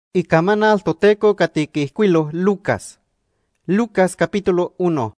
Icamanal toteco catiquihcuilo Lucas. Lucas capítulo 1.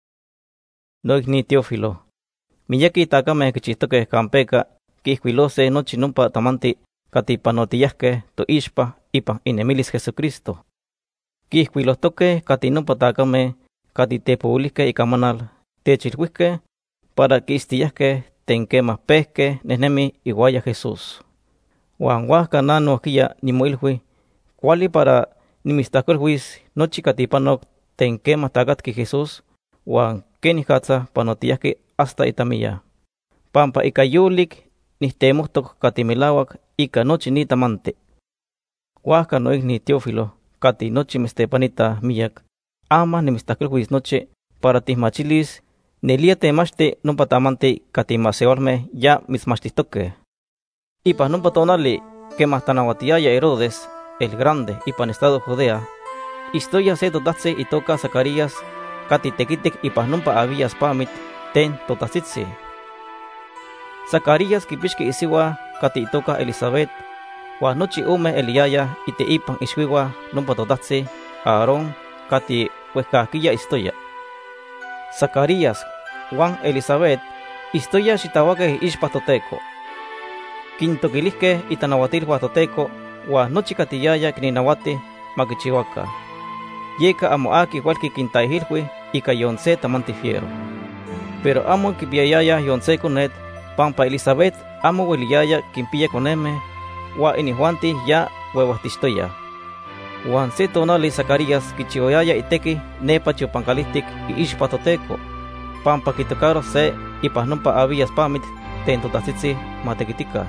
Noigni Teófilo. Miyaki takame kichihtoke kampeca, quihcuilose nochi numpa tamanti catipanotiyahque to ixpa ipan inemilis Jesucristo. Quihcuilohtoque cati numpa takame catitepoulisque icamanal techilhuisque para quistiyahque tenquema pesque nehnemi iguaya Jesús. Huan huasca nanohquia nimoilhui, cuali para nimistahcolhuis nochi catipanoc tenquema tacatqui Jesús, huan quenicatza panotiyahque hasta itamiya. Pampa ica yulic nihtemohtoc catimilauac ica nochi ni tamante. Huasca noigni Teófilo, cati nochi mistepanita miyac, ama nimistahcolhuis nochi para tihmachilis nelia temachti numpa tamante catimaseualme ya mitzmachtihtoque. Ipan numpa tonali quemah tanauatiaya Herodes el Grande ipan estado Judea, istoya se totahtzi itoca Zacarías catitequitic ipan numpa Abías pamit ten totahtzitzin. Zacarías quipixqui isiua cati itoca Elisabet, huan nochi ome eliaya ite ipan ixuiua numpa totahtzi Aarón cati huehcahquilla istoya. Zacarías huan Elisabet istoya xitahuaque ixpa toteco. Quintoquilisque itanauatilhua toteco, huan nochi catiyaya quininauati maquichihuaca. Yeca amo aqui hualqui quintaihilhui ica yonce tamanti fiero. Pero amo quipiayaya yonce conet, pampa Elisabet amo hueliyaya quinpiya coneme, huan inihuanti ya huehuahtixtoya. Huan se tonali Zacarías quichihuayaya itequi nepa chiopancalistic iixpa toteco, pampa quitocaro se ipan numpa Abías pamit ten totahtzitzin matequitica.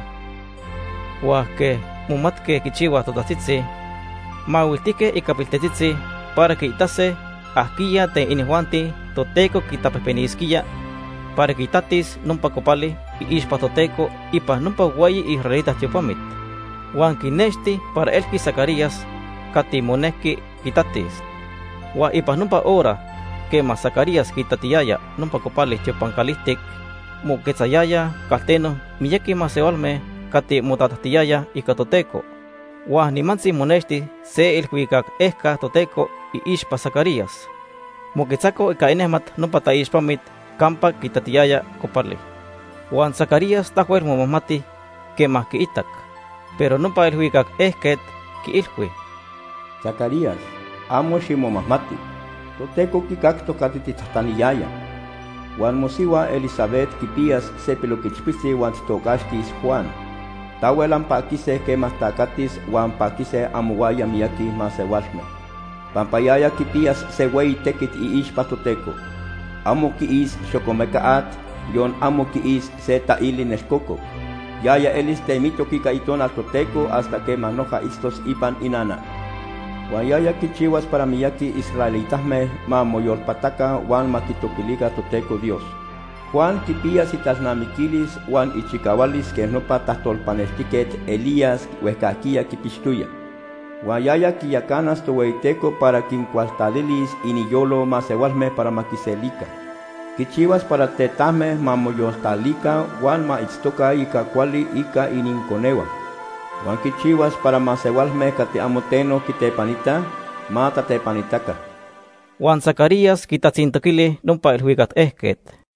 Huan que mumatque quichihuas totahtzitzin, mauiltique icapiltetzitzi para que itase ahquilla ten inihuanti toteco quitapehpenisquilla para que itatis numpa copali iixpa toteco ipan numpa huayi israelitas tiopamit. Huan quinexti para elqui Zacarías catimonehqui quitatis. Huan ipan numpa hora quema Zacarías quitatiyaya numpa copali tiopancalistic, moquetzayaya calteno miyaqui maseualme cati motatahtiyaya ica toteco. Huan nimantzi monexti se ilhuicac ehca toteco iixpa Zacarías. Moquetzaco ica enehmat numpa taixpamit campa quitatiyaya copali. Huan Zacarías tahuel momahmati quemah quiitac, pero numpa ilhuicac ehquet quiilhui: Zacarías, amo ximomahmati, toteco quicacto catititahtaniyaya. Huan mosiua Elisabet quipiyas se piloquichpitzi huan titocaxtis Juan. Tahuelan paquise quemah tacatis huan paquise amohuaya miyaqui maseualme. Pampayaya quipiyas se hueyi tequit iixpa toteco. Amo quiis xocomecaat, yon amo quiis se taili nexcoco. Yaya elis temito quica itonal toteco hasta quemah noja istos ipan inana. Huan yaya quichihuas para miyaqui israelitahme ma moyolpataca huan maquitoquilica toteco Dios. Juan quipiyas italnamiquilis huan ichicahualis que nopa tahtolpanextiquet Elías huehcahquilla quipixtuya. Huan yaya quiyacanas tohueiteco para quincualtalilis iniyolo maseualme para maquiselica. Quichihuas para tetahme ma moyoltalica huan ma itztoca ica cuali ica ininconeua. Huan quichihuas para maseualme cati amoteno quitepanita ma tatepanitaca. Huan Zacarías quitatzintoquili numpa ilhuicat ehquet: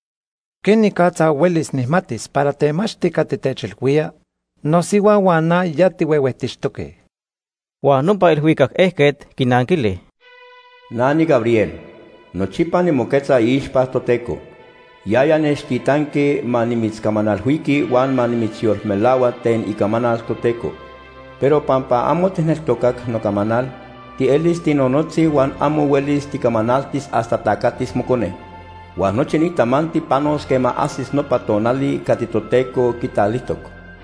¿Quenicatza huelis nihmatis para temachti catitechilhuia? Nosiua huan na ya tihuehuehtixtoque. Huan numpa ilhuicac ehquet quinanquili: Nani Gabriel, nochipa nimoquetza iixpa toteco. Yaya nextitanqui ma nimitzcamanalhuiqui huan ma nimitzyolmelaua ten icamanal toteco. Pero pampa amo tihneltocac nocamanal, tielis tinonotzi huan amo huelis ticamanaltis hasta tacatis mocone. Huan nochi ni tamanti panos quema asis nopa tonali cati toteco quitalihtoc.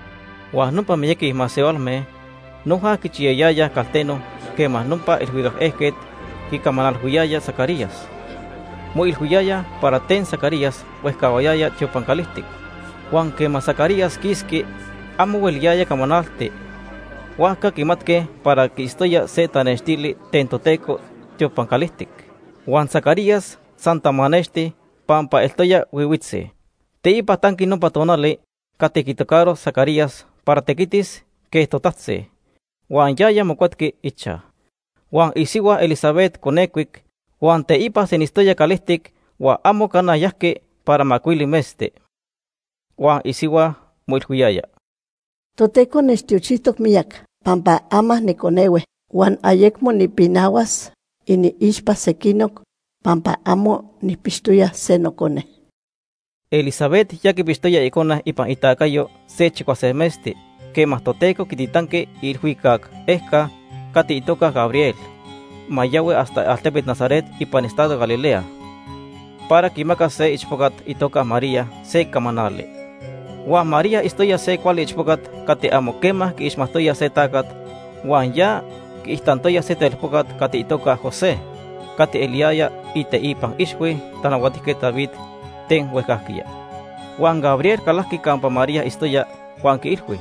Huan numpa miyaqui maseualme noja quichiyayaya calteno quemah numpa ilhuicac ehquet quicamanalhuiyaya Zacarías. Moilhuiyaya para ten Zacarías huehcahuayaya tiopancalistic. Huan quemah Zacarías quisqui amo hueliyaya camanalti. Huasca quimatque para quistoya se tanextili ten toteco tiopancalistic. Huan Zacarías santa manexti pampa eltoya huihuitzi. Teipa tanqui numpa tonali catiquitocaro Zacarías para tequitis que totahtzi. Juan yaya mocuatki icha. Juan isiwa Elizabeth conecuic, Juan teipa senistoya calihtic, Juan amo cana yahque para macuili meste. Juan isiwa muilhuiyaya. Toteco nestiochistoc miak, pampa ama niconewe, Juan ayecmo nipinawas, y ni ispa sequinoc, pampa amo nipistuya senocone. Elizabeth ya que pistoya icona ipan itacayo se chicuasemesti, que mas toteco quititanque ilhuicac, esca, cati itoca Gabriel, mayawe hasta altepet Nazaret ipan estado Galilea. Para quimaca se ichpocat itoca María se camanale. Juan María istoya se cual ichpocat cati amo quema que ismastoya se tacat, Juan ya que istantoya se telpocat cati itoca José, cati Eliaya ite ipan ishwe tanahuatique David ten huecasquilla. Juan Gabriel calaski campa María istoya Juan que ilhui.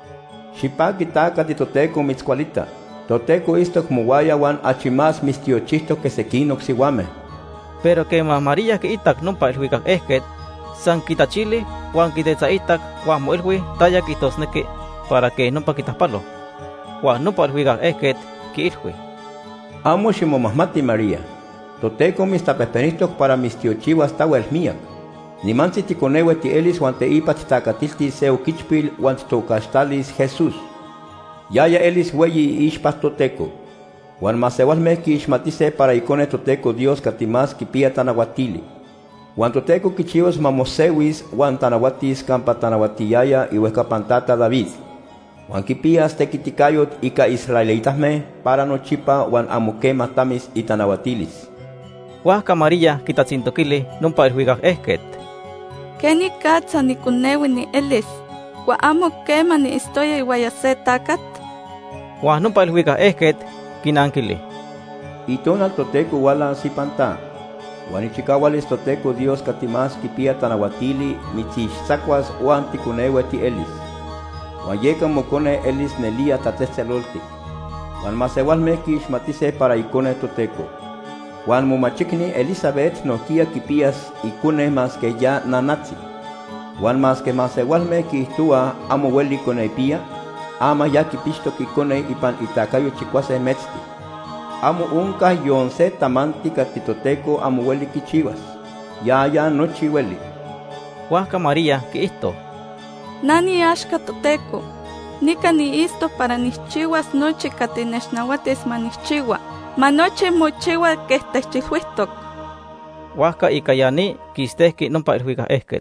Xipaki cati toteco mitzcualita. Toteco istok muwaya Juan achimas mistiochisto que sequinoc siwame. Pero que más María que itak numpa ilhuicac esquet, san quitachili Juan quitetza itak Juan mo ilhui taya quitosneque para que numpa quitaspalo. Juan numpa ilhuicac esquet que ilhui. Amo ximomahmati María. Toteco mistapehpenistok para mistiochiwas tawel miak. Nimansi ticonewe ti elis Juan teipa titacatilti seu kichpil Juan titocastalis Jesús. Yaya elis weyi ishpas toteco. Juan masewalme ki ishmatise para icone toteco Dios katimas kipia tanahuatili. Juan toteco kichios mamosewis Juan tanahuatis campa tanahuatiyaya y huescapantata David. Juan kipias tequiticayot ika israelitasme para nochipa Juan amoquema tamis y tanahuatilis. Huasca María quitatzintoquili numpa ilhuicac esquet. Keni katsa ni kunewi ni elis, Juan amo quema ni istoya iwaya se tacat. Juan numpa ilhuicac esquet quinanquili. Itona toteco wala sipanta. Juan ichikawalis toteco Dios katimas kipia tanahuatili mitzixsacuas Juan ticunewe ti elis. Juan yeka mocone elis nelia tatestelolti. Juan masewalme ki ishmatise para icone toteco. Juan mumachikni Elizabeth no kia kipias icune mas que ya nanatzi. Juan mas que masewalme ki istua amo weli coneipia, ama ya kipisto kikone ipan itacayo chicuase metzti. Amo unca yonce tamanti katitoteco amo weli kichivas. Ya no chiweli. Huasca María que isto. Nani ashka toteco. Nika ni isto para nichiwas noche katineshnawates manichiwa. Manoche mochiwa que estechilhuistok. Huasca y cayani quistesqui numpa ilhuicac esquet.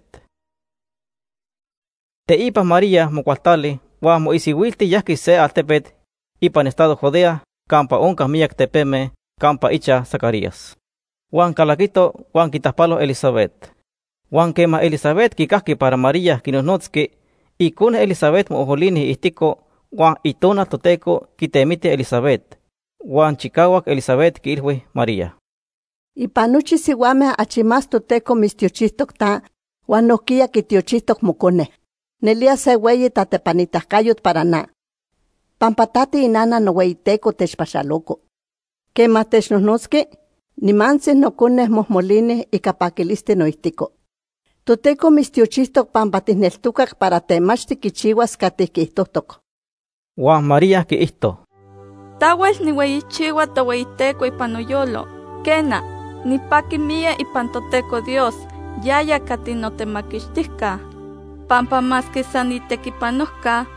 Teipa María mocualtali, Juan mo isihuilti yahqui se altepet, ipan estado Judea, campa unca miak tepeme, campa icha Zacarías. Juan calaquito, Juan quitaspalo Elizabeth. Juan quema Elizabeth kikahki para María quinonotzki, y cune Elizabeth mo oholini istico, Juan itona toteco quitemite Elizabeth. Juan chicahuac Elizabeth quilhui María. Y panuchi siwame achimas toteco mistiochistoc ta, Juan noquia kitiochistoc mocone. Nelia se weyi tatepanitahcayot para na. Pampatati inana no weiteco techpachaloco. Quema technonosque, ni manses no cones mosmolines y capaquiliste no istico. Toteco mistiochistoc pampatisneltucac para temachti kichiwas katiquihtotoc. Juan María que isto. Tawel ni weyichiwa to weiteco ipanoyolo. Kena, ni paki mía ipantoteco Dios, yaya katinotemakishtika. Pampa más que sanitekipanosca,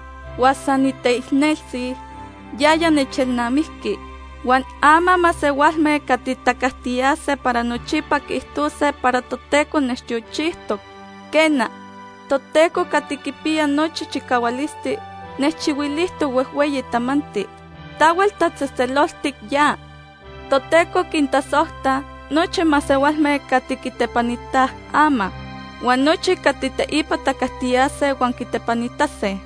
wasaniteisnelsi, yaya nechelnamiski. Juan ama masewalme katitakastiase para nochipa kistuse para toteco nestiochisto. Kena, toteco katikipia noche chikawalisti, neschiwilisto wehweyi tamanti. Tawel tatzesteloltik ya. Toteco quintasohta, noche masewalme katikitepanita ama. Juan noche katiteipa takastiase Juan kitepanitase.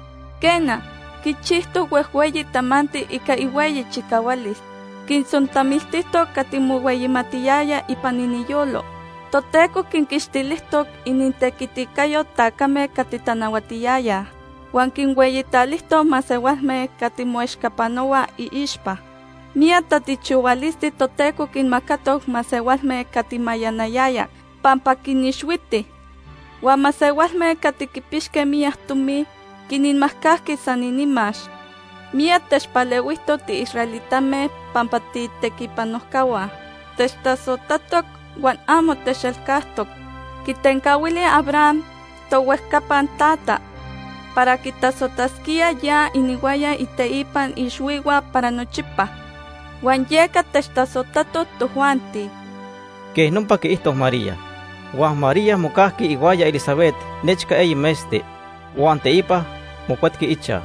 Kena, kichisto wehweyi tamanti ika iweyi chikawalis. Kinsontamiltisto katimuweyi matiyaya ipaniniyolo. Toteco kinkixtilistok inintekitikayo takame katitanawatiyaya. Juan kinweyitalisto masewalme katimueshkapanowa iishpa. Mia tatichuwalisti toteco kinmakatok masewalme katimayanayaya. Pampa kinishwiti. Juan masewalme katikipishke miyah tumi kininmahkahki saninimash. Mia techpaleuihto ti israelitame pampa ti tekipanoskawa. Techtasotatok wan amo techelkahtok. Kitenkawili Abraham towehkapan tata. Para kitasotaskia ya iniwaya iteipan ixwiwa para nochipa. Wan yeka techtasotato tohuanti. Que numpa que isto María. Wan María mukahki iguaya Elizabeth nechka ey meste. Wan teipa mukwatki icha.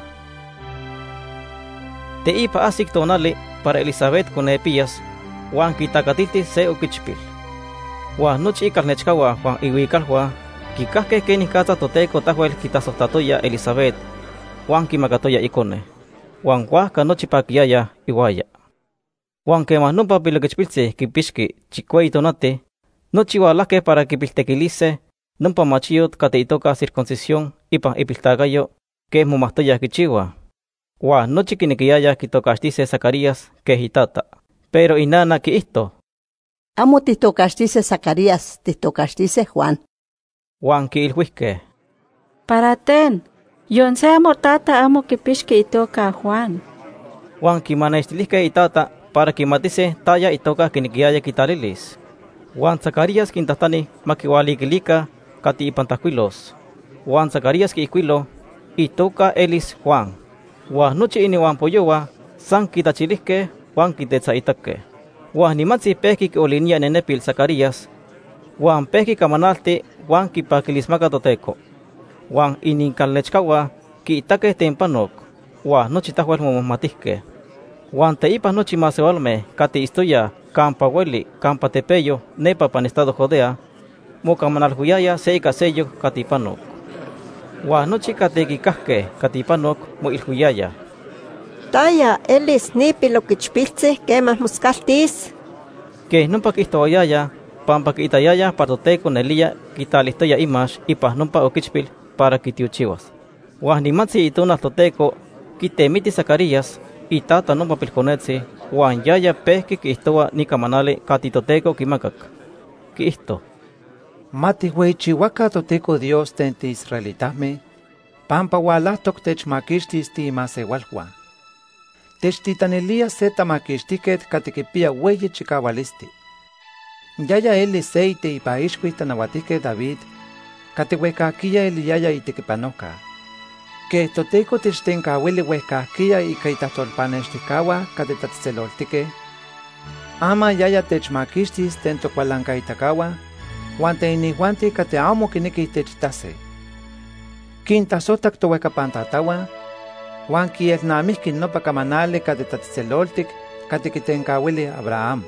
Teipa asik tonale para Elizabeth kunepiyas. Wan kitakatiti se ukichpil. Wan nochi ikal nechkawa wan iwikal wan. Kikahke keni kata toteko tahuel kitasostatoya Elizabeth. Wan kimakatoya ikone. Wan wahka nochi pakiyaya iguaya. Wan que numpa pilokechpilse kipishki chikwei tonate. Nochi walake para kipiltekilise. Numpa machiyot kateitoka circuncisión ipa ipiltagayo que mumahtoya kichiwa. Wa nochi kinikiyaya kitokastise Zacarías que hitata. Pero inana ki isto. Amo titokastise Zacarías, titokastise Juan. Wan ki ilhuiske. Para ten, yon se amo tata amo kipishki itoka Juan. Wan ki manestiliske itata para ki matise taya itoka kinikiyaya kitalilis. Wan Zacarías kintatani makiwalikilika kati ipantakuilos. Wan Zacarías ki ikuilo itoka Elis Juan. Wan nochi ini wan poyowa san kitachiliske wan kitetsaitake. Wan nimatsi pehki ki olinia nenepil Zacarías. Wan pehki kamanalte wan kipakilismaka toteko. Wan ininkalnechkawa ki itake tempanok. Wan nochi tahuel momahmatihke. Wan teipa nochi masewalme kati istoya kampa weli kampa tepeyo nepa pan estado Judea. Mokamanalhuyaya seika seyo katipanok. Wan nochi katekikahke katipanok mo ilhuyaya. Taya Elis nipilokichpiltse kemah muskaltis. Que numpa kihtoyaya pampa kitayaya partoteko nelia kitalistoya imash ipa numpa okichpil para kitiuchiwas. Wan nimatsi ituna toteko kitemiti Zacarías itata numpa pilkonetsi wan yaya pehki kihtowa nikamanale katitoteko kimakak. Kisto. Mati hueichihuaca toteko Dios tente israelitahme, pampa walahtok techmakixtis ti masewalhua. Techtitanelia se tamakixtiket katikipia hueyi chikawalisti. Yaya eli seite ipa ixkuih tanawatike David, katihuecaquia eli yaya itekipanoka. Que toteko techtenkawili huecaquia ika itahtolpanextikawa katitatzeloltike. Ama yaya techmakixtis tentokualankaitakawa, wan teinihuanti kate amo kineki techtase. Kintasotak tohuecapantatawa, wan kielnamihki nopa kamanale katitatzeloltik katikitenkawili Abraham.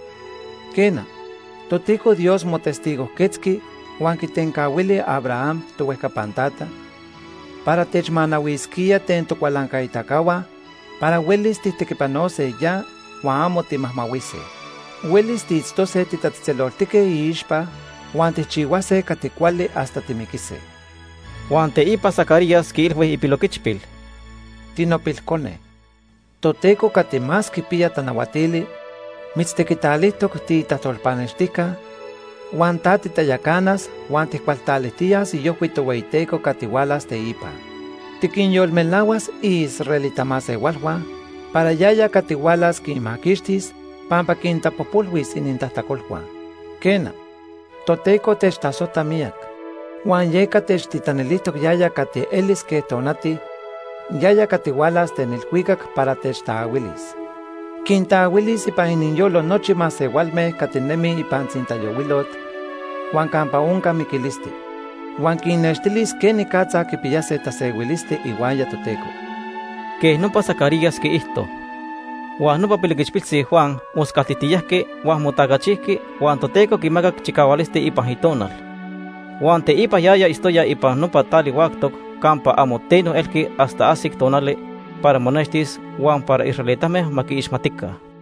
Kena, toteko Dios motestigo ketski, wan kitenkawili Abraham tohuecapantata, para techmanahuiskia tentokualankaitakawa, para huelis titekipanose ya, wan amo timahmawise. Huelis tiitztose titatzeloltike iixpa, wan tichihuase katikuali hasta timikise. Wan teipa Zacarías kiilhui ipilokichpil. Tinopilkone. Toteko katimas kipia tanawatili, mitztekitalitok tiitahtolpanextika, wan tatitayakanas, wan tikualtalihtias iyohuitoweiteko katiwalas teipa. Tikinyolmelawas israelitamasewalhua, para yaya katiwalas kimakixtis, pampa kintapopolhuis inintahtakolhua. Kena, toteko techtasota miak, wan yeka techtitanelitok yaya kati elis ke tonati, yaya katiwalas tenilhuikak para techtaawilis. Kintaawilis ipan ininyolo nochi masewalme katinemi ipan tzintayowilot, wan kampa unka mikilisti, wan kinextilis keni katza kipiyase tasewilisti iwaya toteko. Que numpa Zacarías ki isto. Wan numpa pilokichpiltsi Juan muskaltitiyahke wan mutagachihki wan toteko kimakak chikawalisti ipan hitonal. Wan teipa yaya istoya ipan numpa tali waktok kampa amo teno elki hasta asik tonale para monextis wan para israelitame makiixmatika.